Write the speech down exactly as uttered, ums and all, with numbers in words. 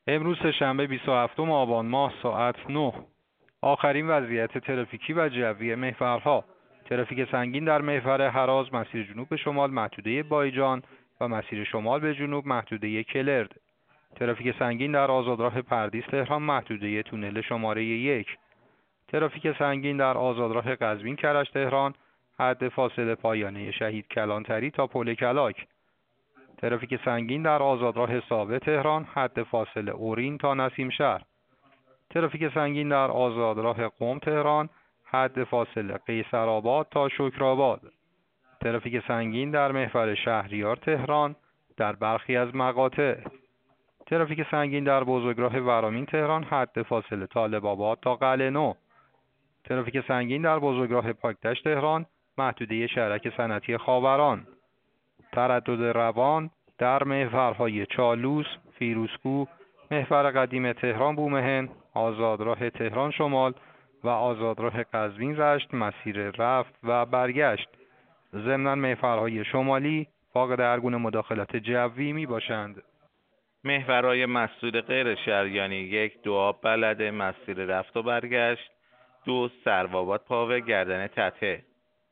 امروز سه‌شنبه بیست و هفتم آبان ماه ساعت نه. آخرین وضعیت ترافیکی و جوی محورها: ترافیک سنگین در محور هراز مسیر جنوب به شمال محدوده بایجان و مسیر شمال به جنوب محدوده کلرد. ترافیک سنگین در آزادراه پردیس تهران محدوده تونل شماره یک. ترافیک سنگین در آزادراه قزوین کرج تهران حد فاصله پایانه شهید کلانتری تا پل کلاک. ترافیک سنگین در آزادراه ثابت تهران حد فاصله اورین تا نسیم شهر. ترافیک سنگین در آزادراه قم تهران حد فاصله قیصرآباد تا شکرآباد. ترافیک سنگین در محور شهریار تهران در برخی از مقاطع. ترافیک سنگین در بزرگراه ورامین تهران حد فاصله طالب‌آباد تا قلعه نو. ترافیک سنگین در بزرگراه پاکدشت تهران محدوده شهرک صنعتی خاوران. تردد روان در محورهای چالوس، فیروزکوه، محور قدیم تهران بومهن، آزادراه تهران شمال و آزادراه قزوین رشت مسیر رفت و برگشت. ضمناً محورهای شمالی فاقد هر گونه مداخلت جوی می باشند. محورهای مسدود غیر شهریانی: یک دوآب بلده مسیر رفت و برگشت، دو سروآباد پاوه گردن تته.